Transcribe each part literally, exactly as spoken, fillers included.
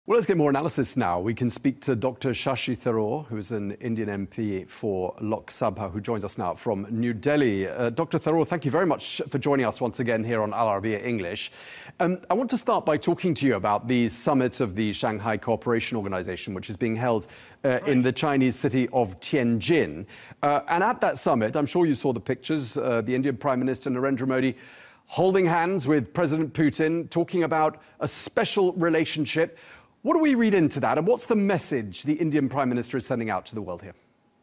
Well, let's get more analysis now. We can speak to Doctor Shashi Tharoor, who is an Indian M P for Lok Sabha, who joins us now from New Delhi. Uh, Doctor Tharoor, thank you very much for joining us once again here on Al Arabiya English. Um, I want to start by talking to you about the summit of the Shanghai Cooperation Organization, which is being held uh, right. in the Chinese city of Tianjin. Uh, and at that summit, I'm sure you saw the pictures, uh, the Indian Prime Minister Narendra Modi holding hands with President Putin, talking about a special relationship. What do we read into that, and what's the message the Indian Prime Minister is sending out to the world here?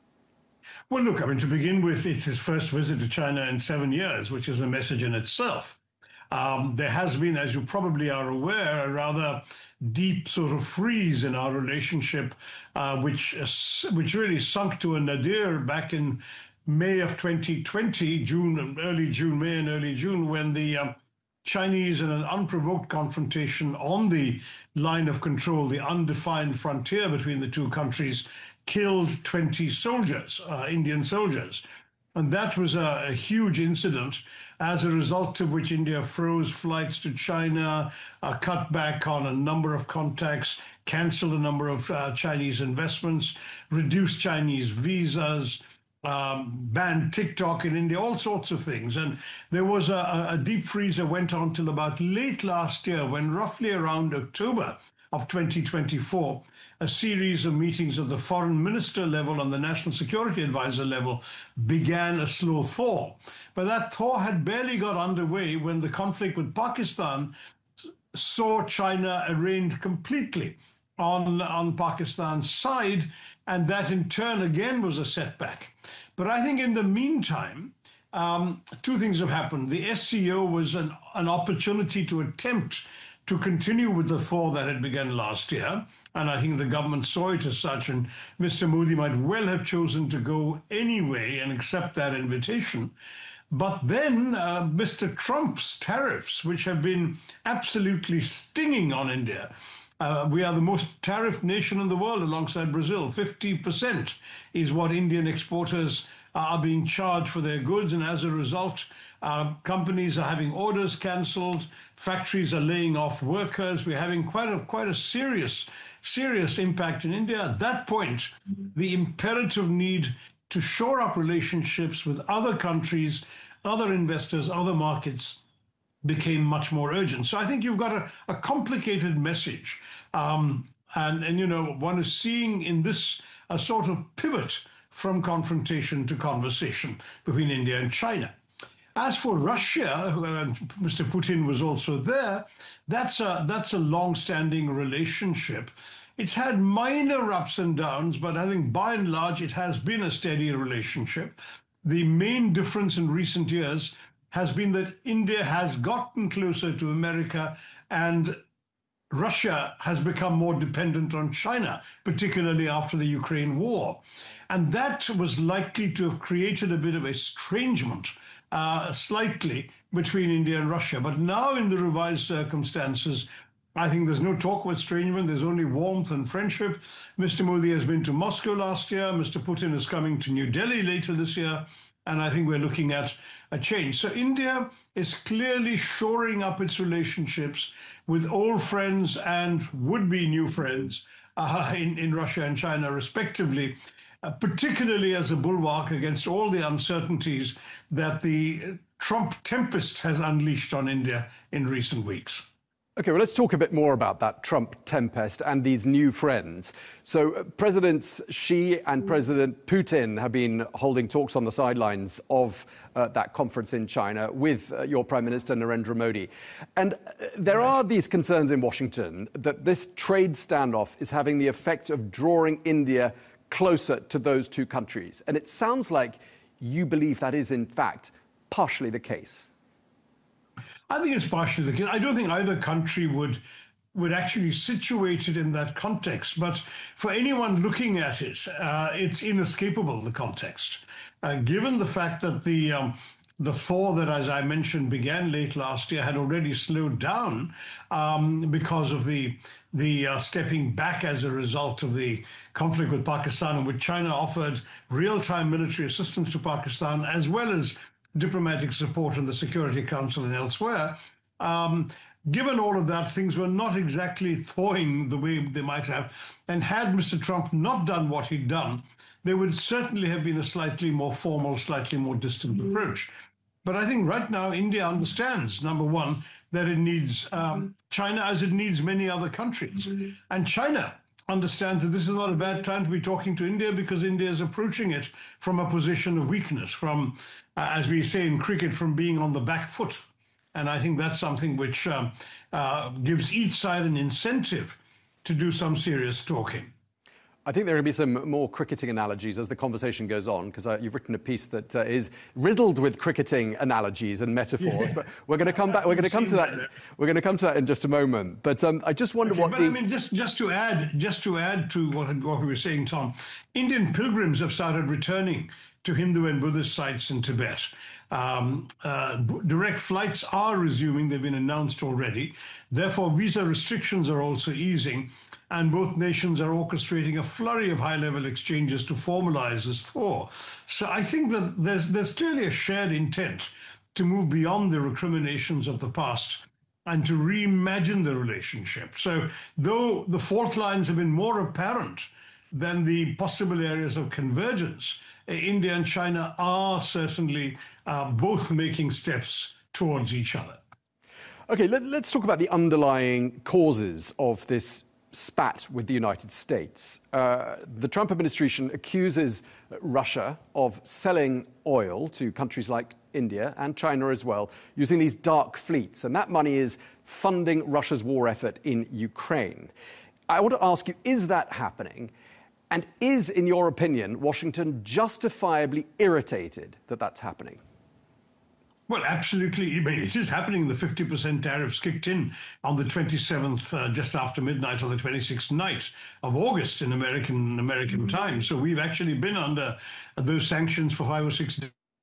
Well, look, I mean, to begin with, it's his first visit to China in seven years, which is a message in itself. Um, there has been, as you probably are aware, a rather deep sort of freeze in our relationship, uh, which, uh, which really sunk to a nadir back in May of twenty twenty, June, early June, May and early June, when the um, Chinese, in an unprovoked confrontation on the line of control, the undefined frontier between the two countries, killed twenty soldiers, uh, Indian soldiers. And that was a, a huge incident, as a result of which India froze flights to China, uh, cut back on a number of contacts, canceled a number of uh, Chinese investments, reduced Chinese visas, Um, banned TikTok in India, all sorts of things. And there was a, a deep freeze that went on till about late last year, when roughly around October of twenty twenty-four, a series of meetings at the foreign minister level and the national security advisor level began a slow thaw. But that thaw had barely got underway when the conflict with Pakistan saw China arraigned completely on, on Pakistan's side, and that in turn again was a setback. But I think in the meantime, um, two things have happened. The S C O was an, an opportunity to attempt to continue with the thaw that had begun last year, and I think the government saw it as such, and Mister Modi might well have chosen to go anyway and accept that invitation. But then uh, Mister Trump's tariffs, which have been absolutely stinging on India. Uh, we are the most tariffed nation in the world alongside Brazil. fifty percent is what Indian exporters are being charged for their goods. And as a result, uh, companies are having orders cancelled. Factories are laying off workers. We're having quite a, quite a serious, serious impact in India. At that point, the imperative need to shore up relationships with other countries, other investors, other markets became much more urgent. So I think you've got a, a complicated message. Um, and, and, you know, one is seeing in this a sort of pivot from confrontation to conversation between India and China. As for Russia, and Mister Putin was also there, that's a, that's a long-standing relationship. It's had minor ups and downs, but I think by and large it has been a steady relationship. The main difference in recent years has been that India has gotten closer to America and Russia has become more dependent on China, particularly after the Ukraine war. And that was likely to have created a bit of estrangement, uh, slightly, between India and Russia. But now in the revised circumstances, I think there's no talk of estrangement. There's only warmth and friendship. Mister Modi has been to Moscow last year. Mister Putin is coming to New Delhi later this year. And I think we're looking at a change. So India is clearly shoring up its relationships with old friends and would-be new friends uh, in, in Russia and China, respectively, uh, particularly as a bulwark against all the uncertainties that the Trump tempest has unleashed on India in recent weeks. OK, well, let's talk a bit more about that Trump tempest and these new friends. So uh, Presidents Xi and President Putin have been holding talks on the sidelines of uh, that conference in China with uh, your Prime Minister Narendra Modi. And uh, there right. are these concerns in Washington that this trade standoff is having the effect of drawing India closer to those two countries. And it sounds like you believe that is, in fact, partially the case. I think it's partially the case. I don't think either country would would actually situate it in that context. But for anyone looking at it, uh, it's inescapable, the context. Uh, given the fact that the um, the thaw that, as I mentioned, began late last year had already slowed down um, because of the the uh, stepping back as a result of the conflict with Pakistan, in which China offered real-time military assistance to Pakistan, as well as diplomatic support in the Security Council and elsewhere. Um, given all of that, things were not exactly thawing the way they might have. And had Mister Trump not done what he'd done, there would certainly have been a slightly more formal, slightly more distant approach. But I think right now, India understands, number one, that it needs um, China as it needs many other countries. Mm-hmm. And China understands that this is not a bad time to be talking to India because India is approaching it from a position of weakness, from, uh, as we say in cricket, from being on the back foot. And I think that's something which um, uh, gives each side an incentive to do some serious talking. I think there are going to be some more cricketing analogies as the conversation goes on, because uh, you've written a piece that uh, is riddled with cricketing analogies and metaphors. Yeah. But we're going to come back. We're going to come to that. that. We're going to come to that in just a moment. But um, I just wonder okay, what. But the... I mean, just just to add, just to add to what what we were saying, Tom, Indian pilgrims have started returning to Hindu and Buddhist sites in Tibet. Um, uh, direct flights are resuming. They've been announced already. Therefore, visa restrictions are also easing. And both nations are orchestrating a flurry of high-level exchanges to formalize this thaw. So I think that there's, there's clearly a shared intent to move beyond the recriminations of the past and to reimagine the relationship. So though the fault lines have been more apparent than the possible areas of convergence, India and China are certainly uh, both making steps towards each other. Okay, let, let's talk about the underlying causes of this spat with the United States. Uh, the Trump administration accuses Russia of selling oil to countries like India and China as well, using these dark fleets. And that money is funding Russia's war effort in Ukraine. I want to ask you, is that happening? And is, in your opinion, Washington justifiably irritated that that's happening? Well, absolutely. It is happening. The fifty percent tariffs kicked in on the twenty-seventh, uh, just after midnight, or the twenty-sixth night of August in American American time. So we've actually been under those sanctions for five or six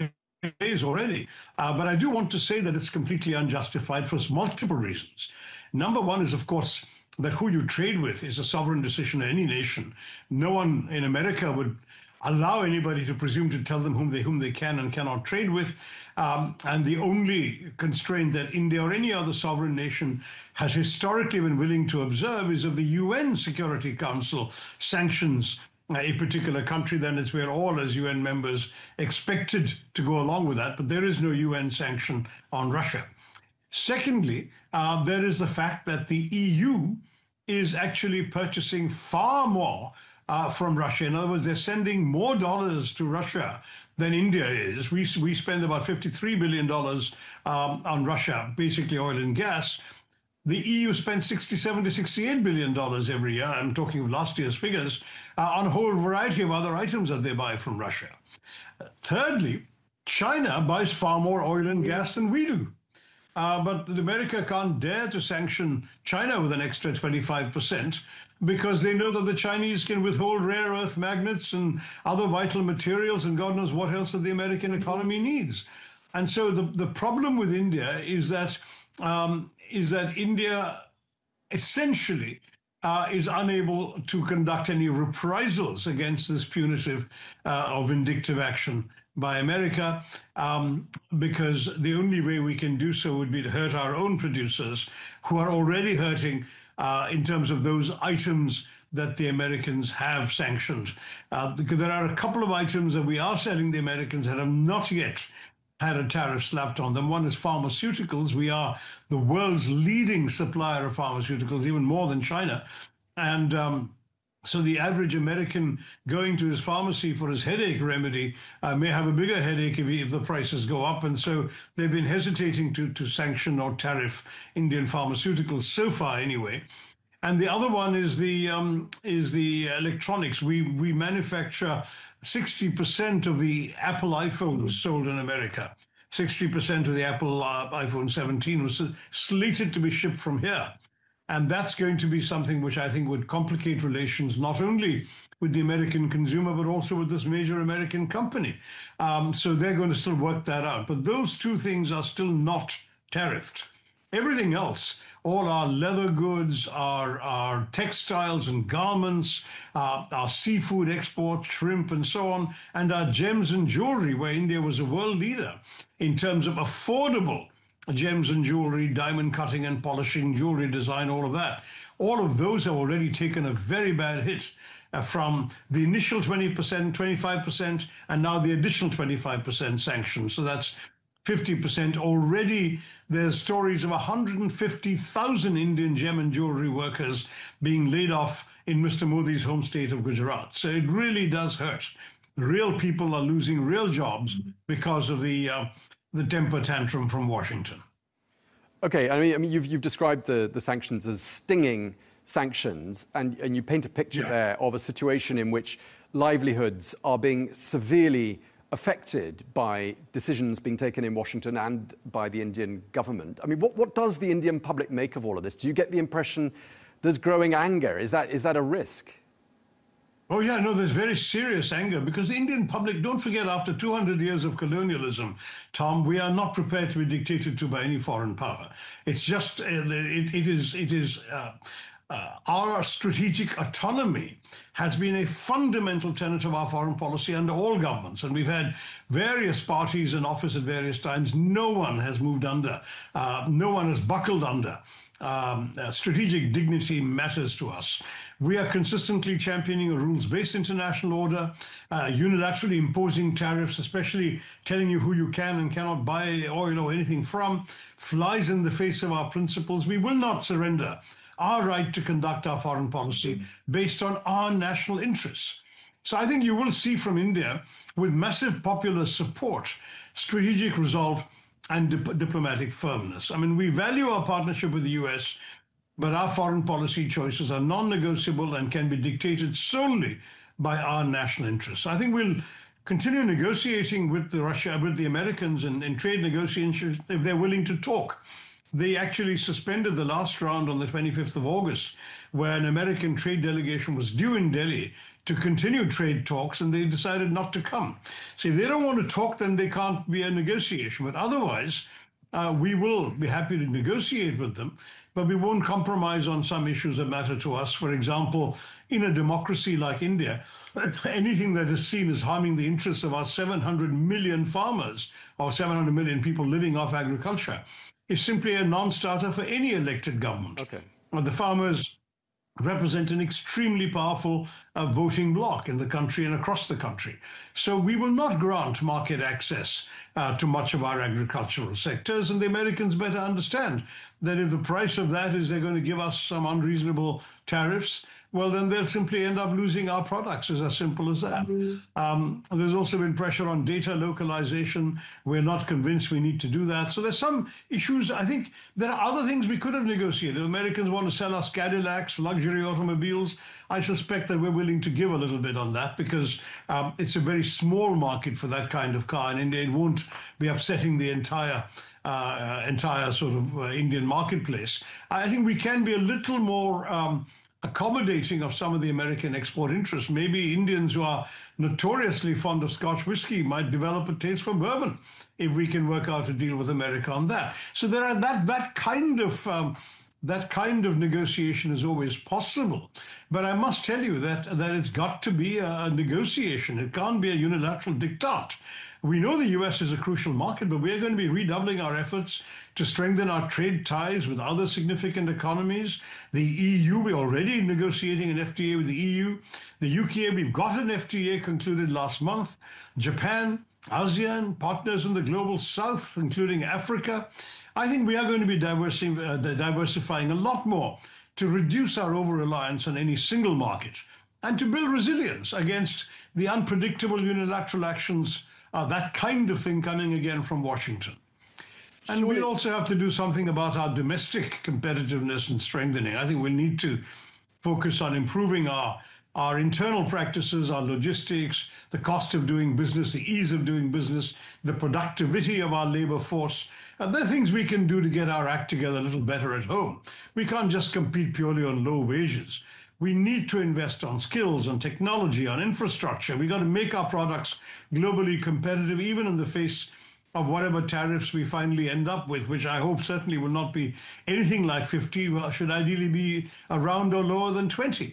days already. Uh, but I do want to say that it's completely unjustified for multiple reasons. Number one is, of course, that who you trade with is a sovereign decision of any nation. No one in America would allow anybody to presume to tell them whom they whom they can and cannot trade with. Um, and the only constraint that India or any other sovereign nation has historically been willing to observe is of the U N Security Council sanctions a particular country. Then it's where all as U N members expected to go along with that. But there is no U N sanction on Russia. Secondly, uh, there is the fact that the E U is actually purchasing far more Uh, from Russia. In other words, they're sending more dollars to Russia than India is. We, we spend about fifty-three billion dollars um, on Russia, basically oil and gas. The E U spends sixty-seven to sixty-eight billion dollars every year. I'm talking of last year's figures, uh, on a whole variety of other items that they buy from Russia. Uh, thirdly, China buys far more oil and gas than we do. Uh, but America can't dare to sanction China with an extra twenty-five percent because they know that the Chinese can withhold rare earth magnets and other vital materials and God knows what else that the American economy needs. And so the, the problem with India is that, um, is that India essentially uh, is unable to conduct any reprisals against this punitive uh, or vindictive action by America, um, because the only way we can do so would be to hurt our own producers, who are already hurting uh, in terms of those items that the Americans have sanctioned. Uh, because there are a couple of items that we are selling the Americans that have not yet had a tariff slapped on them. One is pharmaceuticals. We are the world's leading supplier of pharmaceuticals, even more than China. And um, so the average American going to his pharmacy for his headache remedy uh, may have a bigger headache if, he, if the prices go up. And so they've been hesitating to, to sanction or tariff Indian pharmaceuticals so far anyway. And the other one is the um, is the electronics. We we manufacture sixty percent of the Apple iPhones sold in America. sixty percent of the Apple uh, iPhone seventeen was slated to be shipped from here. And that's going to be something which I think would complicate relations not only with the American consumer, but also with this major American company. Um, so they're going to still work that out. But those two things are still not tariffed. Everything else, all our leather goods, our, our textiles and garments, uh, our seafood exports, shrimp and so on, and our gems and jewelry, where India was a world leader in terms of affordable gems and jewelry, diamond cutting and polishing, jewelry design, all of that. All of those have already taken a very bad hit uh, from the initial twenty percent, twenty-five percent, and now the additional twenty-five percent sanctions. So that's fifty percent. Already there's stories of one hundred fifty thousand Indian gem and jewelry workers being laid off in Mister Modi's home state of Gujarat. So it really does hurt. Real people are losing real jobs because of the uh, the temper tantrum from Washington. Okay, I mean, I mean you've, you've described the, the sanctions as stinging sanctions, and, and you paint a picture yeah. there of a situation in which livelihoods are being severely affected by decisions being taken in Washington and by the Indian government. I mean, what, what does the Indian public make of all of this? Do you get the impression there's growing anger? Is that, is that a risk? Oh, yeah, no, there's very serious anger because the Indian public, don't forget, after two hundred years of colonialism, Tom, we are not prepared to be dictated to by any foreign power. It's just, uh, it, it is, it is uh, uh, our strategic autonomy has been a fundamental tenet of our foreign policy under all governments. And we've had various parties in office at various times. No one has moved under, uh, no one has buckled under. Um, uh, strategic dignity matters to us. We are consistently championing a rules-based international order, uh, unilaterally imposing tariffs, especially telling you who you can and cannot buy oil or anything from, flies in the face of our principles. We will not surrender our right to conduct our foreign policy based on our national interests. So I think you will see from India, with massive popular support, strategic resolve and dip diplomatic firmness. I mean, we value our partnership with the U S, but our foreign policy choices are non-negotiable and can be dictated solely by our national interests. I think we'll continue negotiating with the Russia, with the Americans in, in trade negotiations if they're willing to talk. They actually suspended the last round on the twenty-fifth of August, where an American trade delegation was due in Delhi to continue trade talks, and they decided not to come. So if they don't want to talk, then they can't be a negotiation. But otherwise, uh, we will be happy to negotiate with them, but we won't compromise on some issues that matter to us. For example, in a democracy like India, anything that is seen as harming the interests of our seven hundred million farmers or seven hundred million people living off agriculture is simply a non-starter for any elected government. Okay. The farmers represent an extremely powerful uh, voting bloc in the country and across the country. So we will not grant market access uh, to much of our agricultural sectors, and the Americans better understand that if the price of that is they're going to give us some unreasonable tariffs, well, then they'll simply end up losing our products. It's as simple as that. Mm-hmm. um, there's also been pressure on data localization. We're not convinced we need to do that. So there's some issues. I think there are other things we could have negotiated. Americans want to sell us Cadillacs, luxury automobiles. I suspect that we're willing to give a little bit on that because um, it's a very small market for that kind of car, and it won't be upsetting the entire uh, entire sort of uh, Indian marketplace. I think we can be a little more um, accommodating of some of the American export interests. Maybe Indians who are notoriously fond of Scotch whiskey might develop a taste for bourbon if we can work out a deal with America on that. So there are that that kind of um, that kind of negotiation is always possible. But I must tell you that that it's got to be a negotiation. It can't be a unilateral diktat. We know the U S is a crucial market, but we are going to be redoubling our efforts to strengthen our trade ties with other significant economies. The E U, we're already negotiating an F T A with the E U. The U K, we've got an F T A concluded last month. Japan, ASEAN, partners in the global south, including Africa. I think we are going to be diversifying, uh, diversifying a lot more to reduce our over-reliance on any single market and to build resilience against the unpredictable unilateral actions, uh, that kind of thing coming again from Washington. And we also have to do something about our domestic competitiveness and strengthening. I think we need to focus on improving our, our internal practices, our logistics, the cost of doing business, the ease of doing business, the productivity of our labor force. And there are things we can do to get our act together a little better at home. We can't just compete purely on low wages. We need to invest on skills, on technology, on infrastructure. We got to make our products globally competitive, even in the face of whatever tariffs we finally end up with, which I hope certainly will not be anything like fifty, well, should ideally be around or lower than twenty.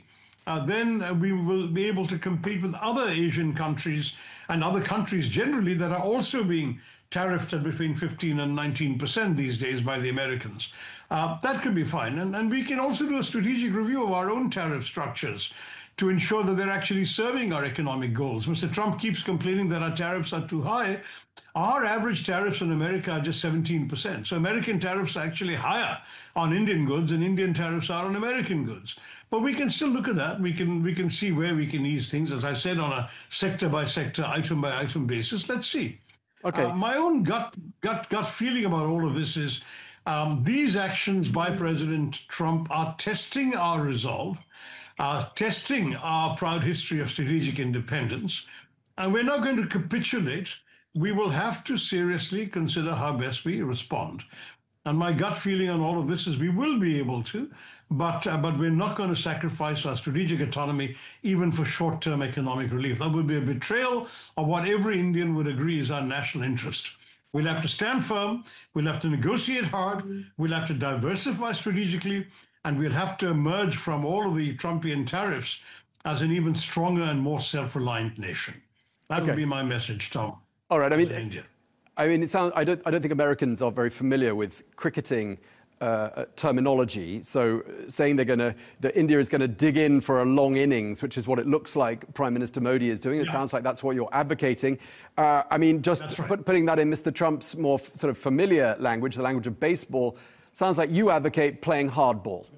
uh, then uh, we will be able to compete with other Asian countries and other countries generally that are also being tariffed at between fifteen and nineteen percent these days by the Americans. Uh, that could be fine. And, and we can also do a strategic review of our own tariff structures to ensure that they're actually serving our economic goals. Mister Trump keeps complaining that our tariffs are too high. Our average tariffs in America are just seventeen percent. So American tariffs are actually higher on Indian goods and Indian tariffs are on American goods. But we can still look at that. We can we can see where we can ease things, as I said, on a sector by sector, item by item basis. Let's see. Okay. Uh, my own gut gut gut feeling about all of this is um, these actions by President Trump are testing our resolve, are testing our proud history of strategic independence, and we're not going to capitulate. We will have to seriously consider how best we respond. And my gut feeling on all of this is we will be able to, but uh, but we're not going to sacrifice our strategic autonomy even for short-term economic relief. That would be a betrayal of what every Indian would agree is our national interest. We'll have to stand firm, we'll have to negotiate hard, we'll have to diversify strategically, and we'll have to emerge from all of the Trumpian tariffs as an even stronger and more self-reliant nation. That Okay. would be my message, Tom. All right. I mean, India. I mean, it sounds. I don't. I don't think Americans are very familiar with cricketing uh, terminology. So, saying they're going to, that India is going to dig in for a long innings, which is what it looks like Prime Minister Modi is doing. It Yeah. sounds like that's what you're advocating. Uh, I mean, just That's right. put, putting that in Mister Trump's more f- sort of familiar language, the language of baseball, sounds like you advocate playing hardball.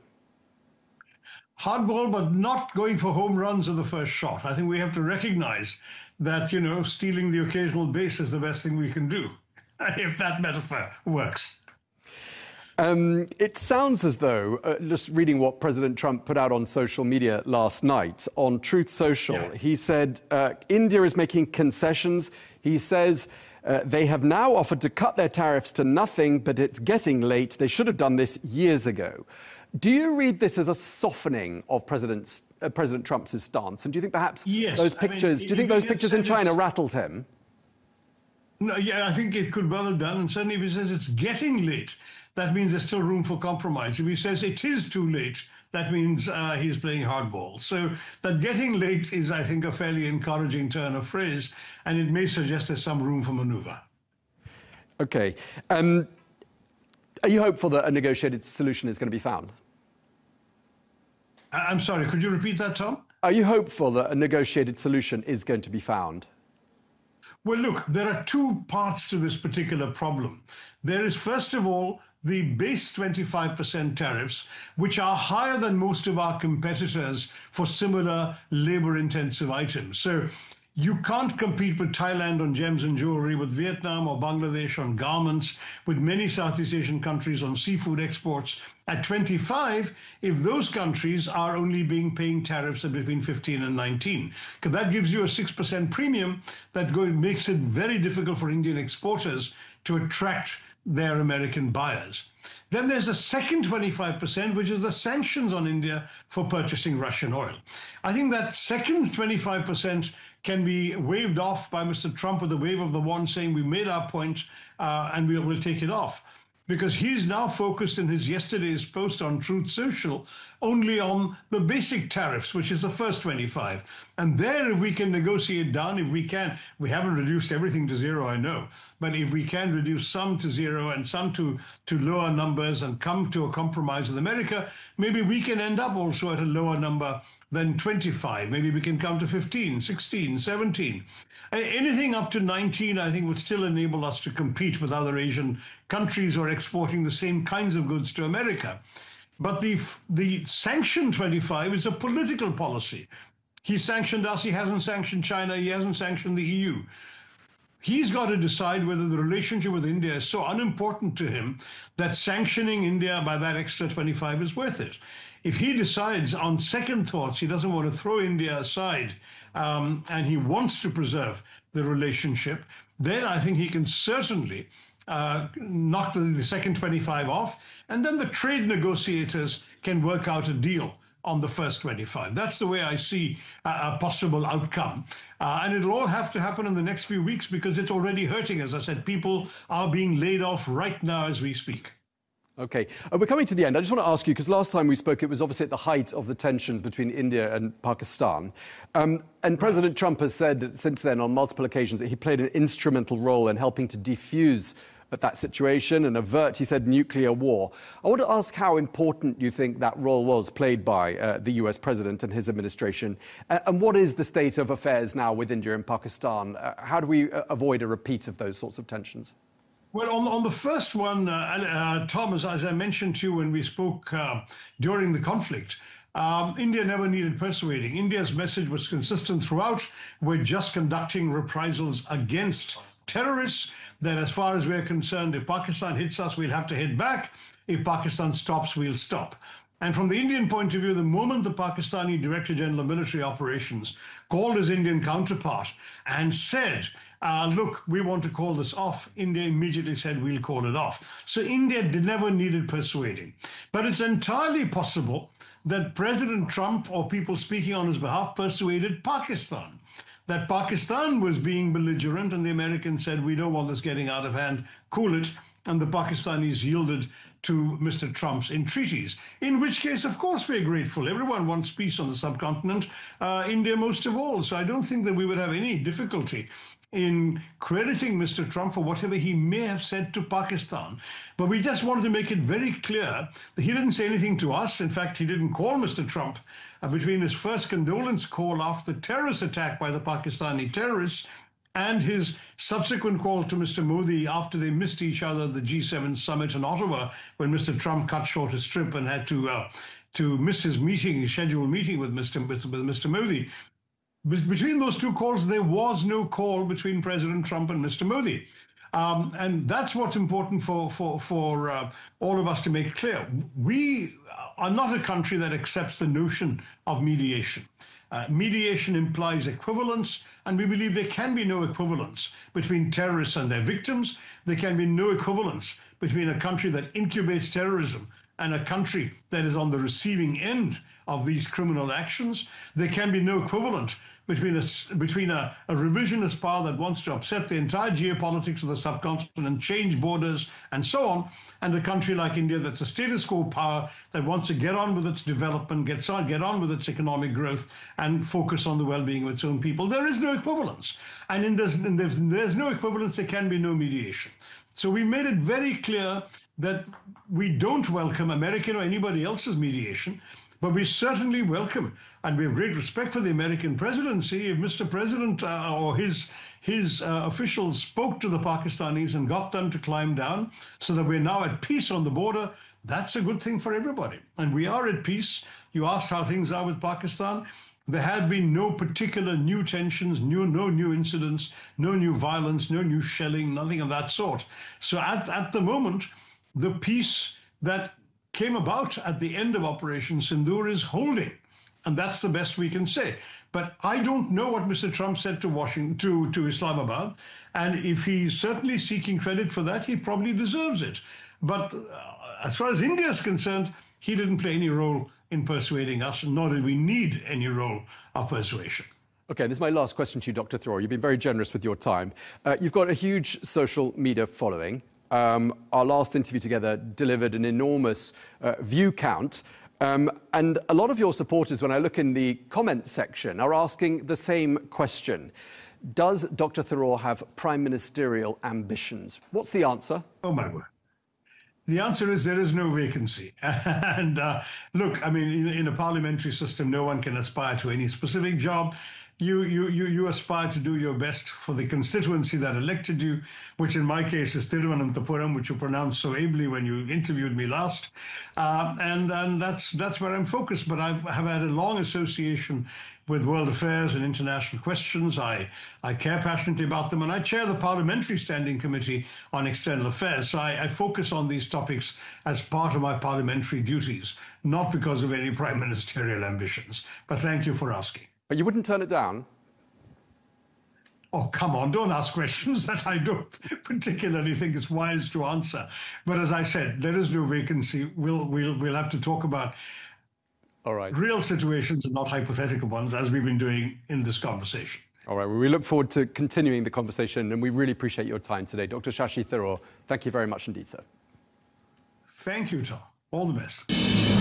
Hardball, but not going for home runs at the first shot. I think we have to recognize that, you know, stealing the occasional base is the best thing we can do, if that metaphor works. Um, it sounds as though, uh, just reading what President Trump put out on social media last night, on Truth Social, Yeah. he said uh, India is making concessions. He says uh, they have now offered to cut their tariffs to nothing, but it's getting late. They should have done this years ago. Do you read this as a softening of President's, uh, President Trump's stance? And do you think perhaps Yes, those I mean, pictures, do you if think he those had pictures in said it- China rattled him? No, yeah, I think it could well have done. And certainly if he says it's getting late, that means there's still room for compromise. If he says it is too late, that means uh, he's playing hardball. So that getting late is, I think, a fairly encouraging turn of phrase, and it may suggest there's some room for maneuver. Okay. Um, are you hopeful that a negotiated solution is going to be found? I- I'm sorry, could you repeat that, Tom? Are you hopeful that a negotiated solution is going to be found? Well, look, there are two parts to this particular problem. There is, first of all, the base twenty-five percent tariffs, which are higher than most of our competitors for similar labor-intensive items. So you can't compete with Thailand on gems and jewelry, with Vietnam or Bangladesh on garments, with many Southeast Asian countries on seafood exports. At twenty-five, if those countries are only being paying tariffs of between fifteen and nineteen, because that gives you a six percent premium that go, makes it very difficult for Indian exporters to attract their American buyers. Then there's a second twenty-five percent, which is the sanctions on India for purchasing Russian oil. I think that second twenty-five percent can be waved off by Mister Trump with a wave of the wand saying we made our point uh, and we will take it off. Because he's now focused in his yesterday's post on Truth Social only on the basic tariffs, which is the first twenty-five. And there, if we can negotiate down, if we can, we haven't reduced everything to zero, I know, but if we can reduce some to zero and some to, to lower numbers and come to a compromise with America, maybe we can end up also at a lower number than twenty-five. Maybe we can come to fifteen, sixteen, seventeen. Anything up to nineteen, I think, would still enable us to compete with other Asian countries who are exporting the same kinds of goods to America. But the, the sanction twenty-five is a political policy. He sanctioned us, he hasn't sanctioned China, he hasn't sanctioned the E U. He's got to decide whether the relationship with India is so unimportant to him that sanctioning India by that extra twenty-five is worth it. If he decides on second thoughts he doesn't want to throw India aside um, and he wants to preserve the relationship, then I think he can certainly uh, knock the, the second twenty-five off, and then the trade negotiators can work out a deal on the first twenty-five. That's the way I see a, a possible outcome. Uh, and it'll all have to happen in the next few weeks because it's already hurting. As I said, people are being laid off right now as we speak. OK. Uh, we're coming to the end. I just want to ask you, because last time we spoke, it was obviously at the height of the tensions between India and Pakistan. Um, and right. President Trump has said since then on multiple occasions that he played an instrumental role in helping to defuse that situation and avert, he said, nuclear war. I want to ask how important you think that role was played by uh, the U S president and his administration. Uh, and what is the state of affairs now with India and Pakistan? Uh, how do we uh, avoid a repeat of those sorts of tensions? Well, on, on the first one, uh, uh, Thomas, as I mentioned to you when we spoke uh, during the conflict, um, India never needed persuading. India's message was consistent throughout. We're just conducting reprisals against terrorists. That as far as we're concerned, if Pakistan hits us, we'll have to hit back. If Pakistan stops, we'll stop. And from the Indian point of view, the moment the Pakistani Director General of Military Operations called his Indian counterpart and said, Uh, look, we want to call this off, India immediately said, we'll call it off. So India did, never needed persuading. But it's entirely possible that President Trump or people speaking on his behalf persuaded Pakistan, that Pakistan was being belligerent and the Americans said, we don't want this getting out of hand, cool it. And the Pakistanis yielded to Mister Trump's entreaties, in which case, of course, we're grateful. Everyone wants peace on the subcontinent, uh, India most of all. So I don't think that we would have any difficulty in crediting Mister Trump for whatever he may have said to Pakistan. But we just wanted to make it very clear that he didn't say anything to us. In fact, he didn't call Mister Trump uh, between his first condolence call after the terrorist attack by the Pakistani terrorists and his subsequent call to Mister Modi after they missed each other at the G seven summit in Ottawa, when Mister Trump cut short his trip and had to uh, to miss his meeting, his scheduled meeting with Mister with, with Mister Modi. Between those two calls, there was no call between President Trump and Mister Modi. Um, and that's what's important for, for, for uh, all of us to make clear. We are not a country that accepts the notion of mediation. Uh, mediation implies equivalence, and we believe there can be no equivalence between terrorists and their victims. There can be no equivalence between a country that incubates terrorism and a country that is on the receiving end of these criminal actions. There can be no equivalent between a, between a, a revisionist power that wants to upset the entire geopolitics of the subcontinent, change borders, and so on, and a country like India that's a status quo power that wants to get on with its development, gets on, get on with its economic growth, and focus on the well-being of its own people. There is no equivalence. And in this, in this, there's no equivalence, there can be no mediation. So we made it very clear that we don't welcome American or anybody else's mediation, but we certainly welcome, and we have great respect for the American presidency. If Mister President uh, or his his uh, officials spoke to the Pakistanis and got them to climb down so that we're now at peace on the border, that's a good thing for everybody. And we are at peace. You asked how things are with Pakistan. There have been no particular new tensions, new, no new incidents, no new violence, no new shelling, nothing of that sort. So at, at the moment, the peace that came about at the end of Operation Sindoor is holding. And that's the best we can say. But I don't know what Mister Trump said to Washington, to, to Islamabad. And if he's certainly seeking credit for that, he probably deserves it. But uh, as far as India is concerned, he didn't play any role in persuading us, nor did we need any role of persuasion. OK, this is my last question to you, Doctor Tharoor. You've been very generous with your time. Uh, you've got a huge social media following. Um, our last interview together delivered an enormous uh, view count. Um, and a lot of your supporters, when I look in the comment section, are asking the same question. Does Doctor Tharoor have prime ministerial ambitions? What's the answer? Oh, my word. The answer is there is no vacancy. And uh, look, I mean, in, in a parliamentary system, no one can aspire to any specific job. You, you, you, you aspire to do your best for the constituency that elected you, which in my case is Thiruvananthapuram, which you pronounced so ably when you interviewed me last. Uh, and and that's, that's where I'm focused. But I've, have had a long association with world affairs and international questions. I, I care passionately about them. And I chair the Parliamentary Standing Committee on External Affairs. So I, I focus on these topics as part of my parliamentary duties, not because of any prime ministerial ambitions. But thank you for asking. But you wouldn't turn it down? Oh, come on, don't ask questions that I don't particularly think it's wise to answer. But as I said, there is no vacancy. We'll, we'll, we'll have to talk about All right. real situations and not hypothetical ones, as we've been doing in this conversation. All right, well, we look forward to continuing the conversation, and we really appreciate your time today. Doctor Shashi Tharoor, thank you very much indeed, sir. Thank you, Tom. All the best.